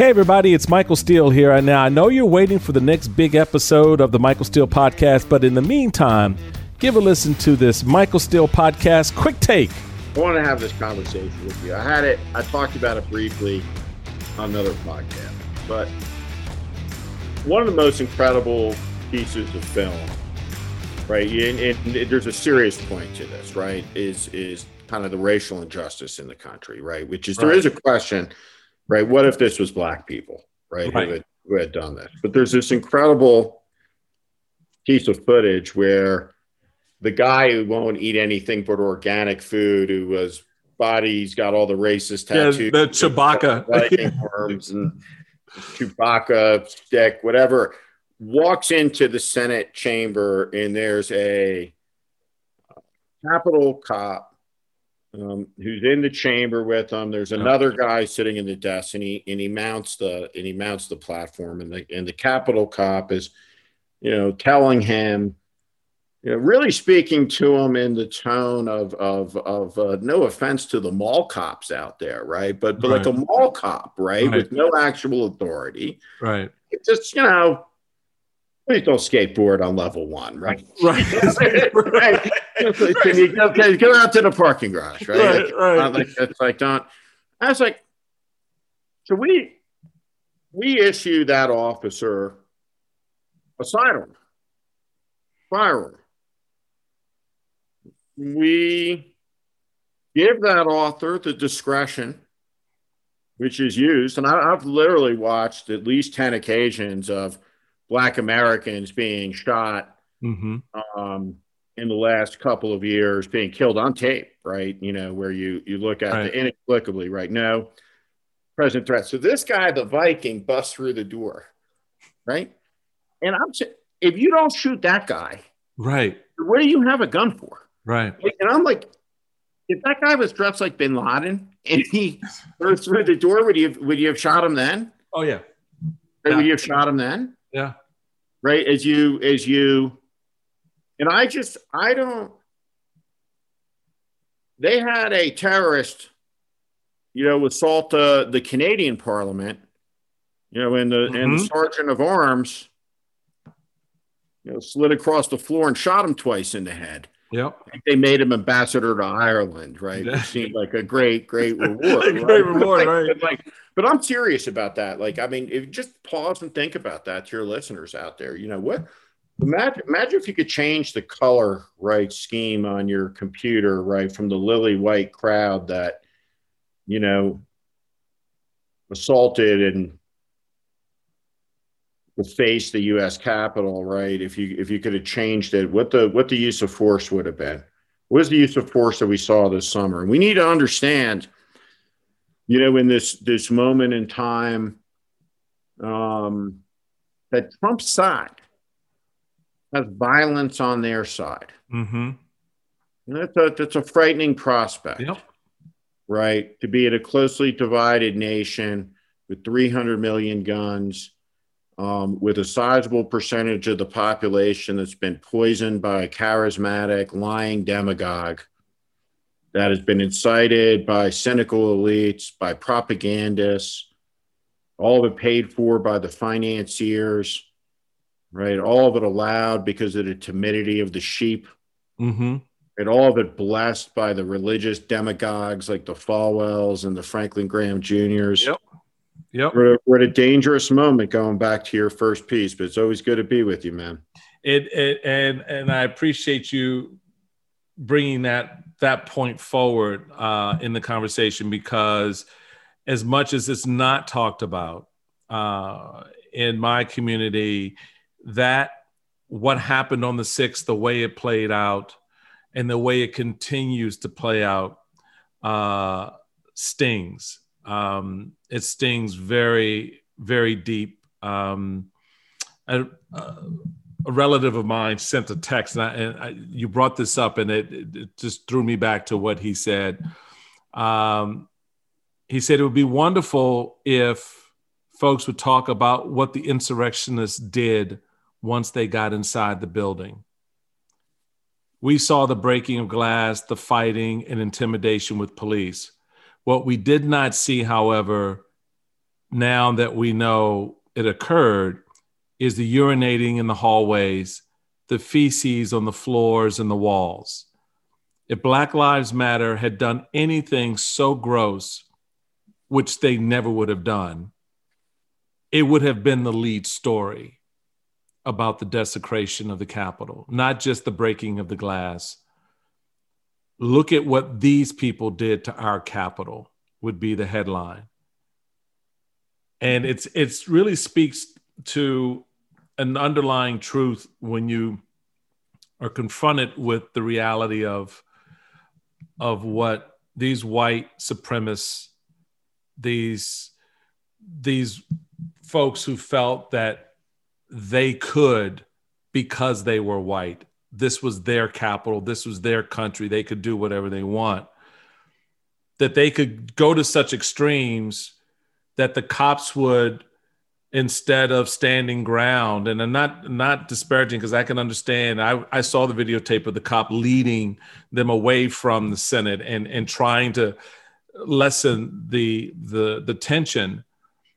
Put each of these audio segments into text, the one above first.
Hey everybody, it's Michael Steele here. Now, I know you're waiting for the next big episode of the Michael Steele Podcast, but in the meantime, give a listen to this Michael Steele Podcast Quick Take. I want to have this conversation with you. I talked about it briefly on another podcast, but one of the most incredible pieces of film, right, and there's a serious point to this, right, is kind of the racial injustice in the country, right, which is, there is a question, right, what if this was black people, right. Who had done this? But there's this incredible piece of footage where the guy who won't eat anything but organic food, who was body's got all the racist tattoos, the Chewbacca, Viking worms and Chewbacca stick, whatever, walks into the Senate chamber, and there's a Capitol cop who's in the chamber with him. There's another guy sitting in the desk, and he mounts the platform, and the Capitol cop is, telling him, really speaking to him in the tone of no offense to the mall cops out there, right? But like a mall cop, right? With no actual authority, right? It's just, please don't skateboard on level 1, right? Right. Can you go out to the parking garage, right? It's like, don't. I was like, so we issue that officer a firearm. We give that author the discretion which is used, and I've literally watched at least 10 occasions of Black Americans being shot in the last couple of years, being killed on tape, right? Where you look at the inexplicably, right? No present threat. So this guy, the Viking, busts through the door, right? And I'm saying, if you don't shoot that guy, right, what do you have a gun for? Right. And I'm like, if that guy was dressed like Bin Laden and he burst through the door, would you have shot him then? Oh yeah. Would you have shot him then? Yeah. Right. As you, and I don't, they had a terrorist, assault the Canadian Parliament, and the sergeant of arms, slid across the floor and shot him twice in the head. Yep. They made him ambassador to Ireland, right? Which seemed like a great reward. Right? But I'm serious about that. Like, I mean, if you just pause and think about that to your listeners out there, what? Imagine if you could change the color, right, scheme on your computer, right, from the lily white crowd that, assaulted and face the U.S. Capitol, right? If you could have changed it, what the use of force would have been? What is the use of force that we saw this summer? And we need to understand, in this moment in time, that Trump's side has violence on their side. That's a frightening prospect, right? To be in a closely divided nation with 300 million guns, with a sizable percentage of the population that's been poisoned by a charismatic, lying demagogue that has been incited by cynical elites, by propagandists, all of it paid for by the financiers, right? All of it allowed because of the timidity of the sheep, and all of it blessed by the religious demagogues like the Falwells and the Franklin Graham Jr.'s. Yep. We're at a dangerous moment, going back to your first piece, but it's always good to be with you, man. And I appreciate you bringing that point forward in the conversation, because as much as it's not talked about in my community, that what happened on the 6th, the way it played out and the way it continues to play out stings. It stings very, very deep. A relative of mine sent a text, and you brought this up, and it just threw me back to what he said. He said it would be wonderful if folks would talk about what the insurrectionists did once they got inside the building. We saw the breaking of glass, the fighting and intimidation with police. What we did not see, however, now that we know it occurred is the urinating in the hallways, the feces on the floors and the walls. If Black Lives Matter had done anything so gross, which they never would have done, it would have been the lead story about the desecration of the Capitol, not just the breaking of the glass. Look at what these people did to our Capitol would be the headline. And it's really speaks to an underlying truth when you are confronted with the reality of what these white supremacists, these folks who felt that they could, because they were white, this was their capital, this was their country, they could do whatever they want, that they could go to such extremes that the cops would, instead of standing ground, and I'm not disparaging because I can understand. I saw the videotape of the cop leading them away from the Senate and trying to lessen the tension.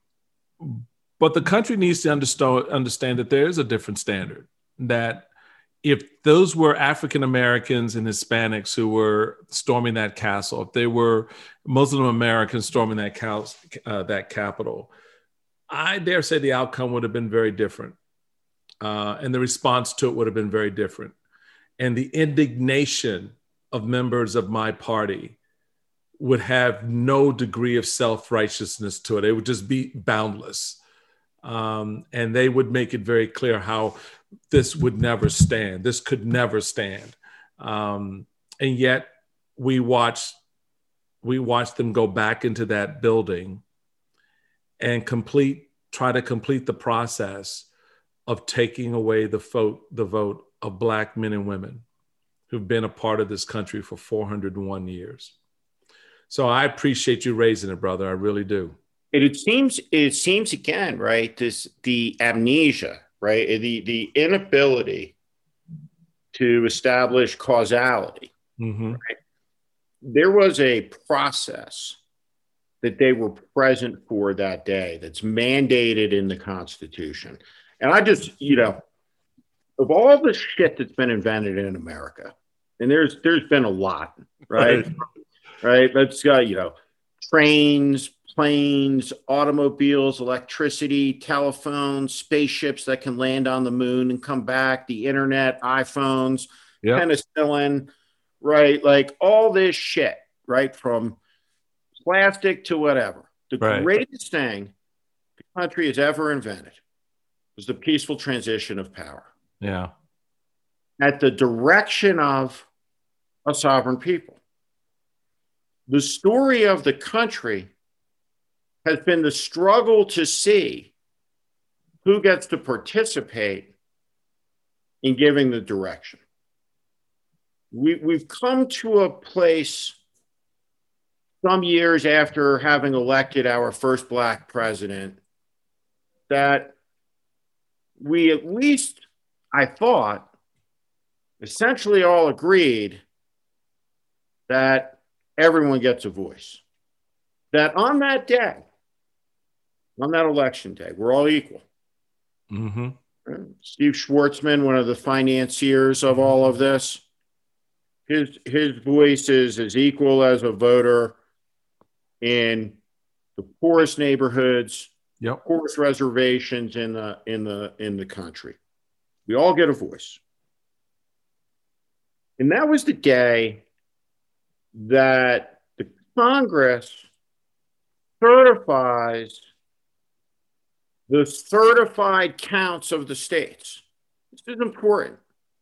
But the country needs to understand that there is a different standard, that if those were African Americans and Hispanics who were storming that castle, if they were Muslim Americans storming that Capitol, I dare say the outcome would have been very different. And the response to it would have been very different. And the indignation of members of my party would have no degree of self-righteousness to it. It would just be boundless. And they would make it very clear how this would never stand. This could never stand. And yet we watched them go back into that building and try to complete the process of taking away the vote of Black men and women who've been a part of this country for 401 years. So I appreciate you raising it, brother. I really do. It seems again, right? The amnesia, right? The inability to establish causality. Mm-hmm. Right? There was a process that they were present for that day that's mandated in the Constitution. And I just, of all the shit that's been invented in America, and there's been a lot, right? Right. Let's go, trains, planes, automobiles, electricity, telephones, spaceships that can land on the moon and come back, the internet, iPhones, penicillin, right? Like all this shit, right? From plastic to whatever. The greatest thing the country has ever invented was the peaceful transition of power. Yeah. At the direction of a sovereign people. The story of the country has been the struggle to see who gets to participate in giving the direction. We've come to a place some years after having elected our first Black president that we at least, I thought, essentially all agreed that everyone gets a voice. That on that day, on that election day, we're all equal. Mm-hmm. Steve Schwartzman, one of the financiers of all of this, his voice is as equal as a voter in the poorest neighborhoods, poorest reservations in the country. We all get a voice. And that was the day that the Congress certifies the certified counts of the states. This is important.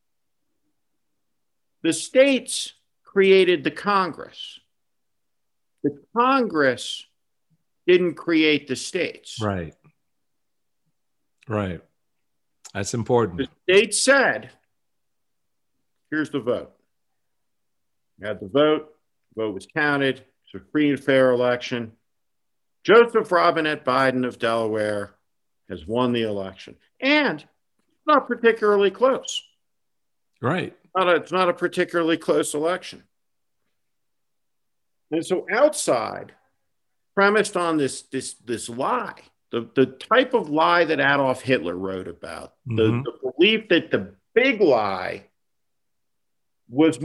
The states created the Congress. The Congress didn't create the states. Right. Right. That's important. The state said, here's the vote. You had the vote was counted. It's a free and fair election. Joseph Robinette Biden of Delaware has won the election. And it's not particularly close. Right. It's not a particularly close election. And so outside premised on this lie, the type of lie that Adolf Hitler wrote about, the belief that the big lie was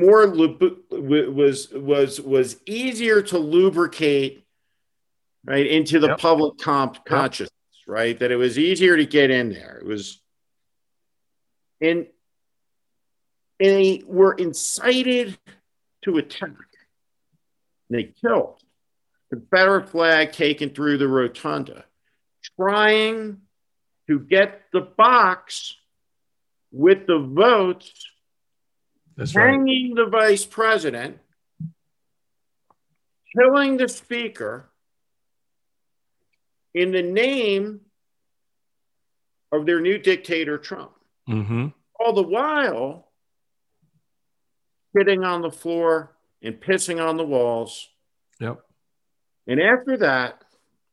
easier to lubricate, right, into the public consciousness, right? That it was easier to get in there. It was, and they were incited to attack. They killed. Confederate flag taken through the rotunda, trying to get the box with the votes, hanging the vice president, killing the speaker in the name of their new dictator, Trump. All the while, sitting on the floor and pissing on the walls. And after that,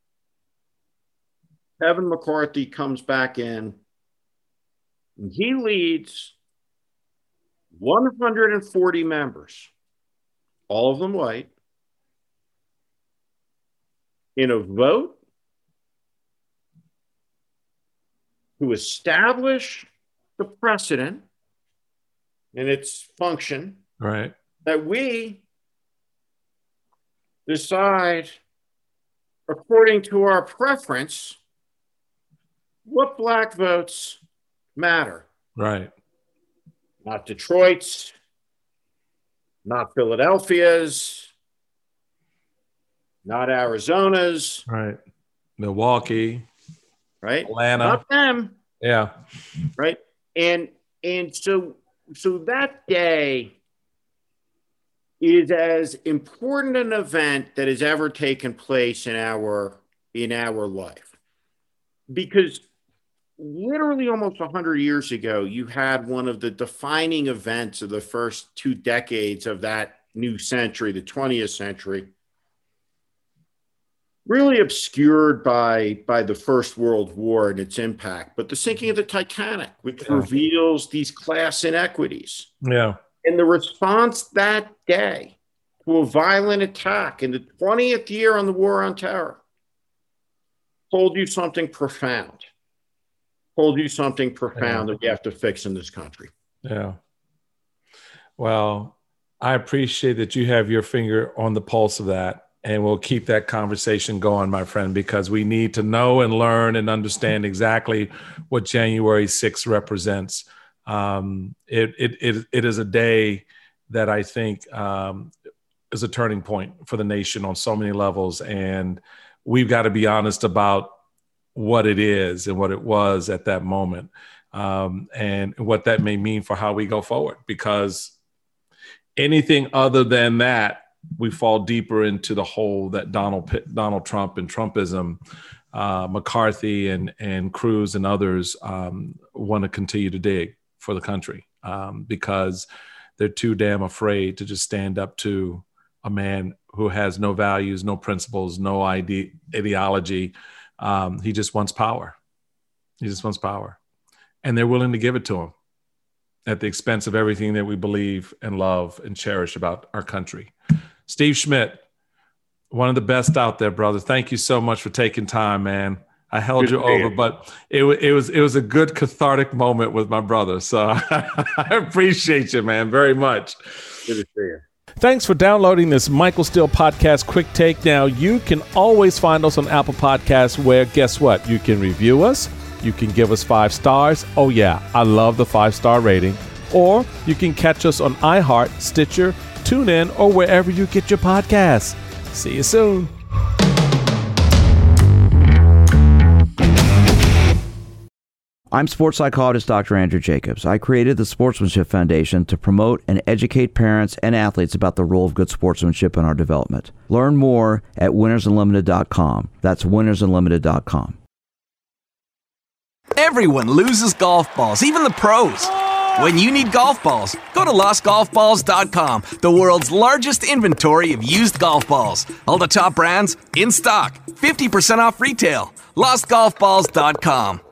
Kevin McCarthy comes back in, and he leads 140 members, all of them white, in a vote to establish the precedent and its function, right, that we decide, according to our preference, what black votes matter. Right. Not Detroit's, not Philadelphia's, not Arizona's. Right. Milwaukee. Right. Atlanta. Not them. Yeah. Right. And so that day is as important an event that has ever taken place in our life, because literally almost 100 years ago, you had one of the defining events of the first 2 decades of that new century, the 20th century, really obscured by the First World War and its impact, but the sinking of the Titanic, which reveals these class inequities. Yeah. And the response that day to a violent attack in the 20th year on the War on Terror told you something profound. That we have to fix in this country. Yeah. Well, I appreciate that you have your finger on the pulse of that. And we'll keep that conversation going, my friend, because we need to know and learn and understand exactly what January 6th represents. It is a day that I think is a turning point for the nation on so many levels. And we've got to be honest about what it is and what it was at that moment, and what that may mean for how we go forward. Because anything other than that, we fall deeper into the hole that Donald Trump and Trumpism, McCarthy and Cruz and others want to continue to dig for the country, because they're too damn afraid to just stand up to a man who has no values, no principles, no ideology. He just wants power. And they're willing to give it to him at the expense of everything that we believe and love and cherish about our country. Steve Schmidt, one of the best out there, brother. Thank you so much for taking time, man. I held you over, but it was a good cathartic moment with my brother. So I appreciate you, man, very much. Good to see you. Thanks for downloading this Michael Steele Podcast Quick Take. Now, you can always find us on Apple Podcasts, where, guess what? You can review us. You can give us 5 stars. Oh, yeah, I love the 5-star rating. Or you can catch us on iHeart, Stitcher, TuneIn, or wherever you get your podcasts. See you soon. I'm sports psychologist Dr. Andrew Jacobs. I created the Sportsmanship Foundation to promote and educate parents and athletes about the role of good sportsmanship in our development. Learn more at winnersunlimited.com. That's winnersunlimited.com. Everyone loses golf balls, even the pros. When you need golf balls, go to lostgolfballs.com, the world's largest inventory of used golf balls. All the top brands in stock, 50% off retail. Lostgolfballs.com.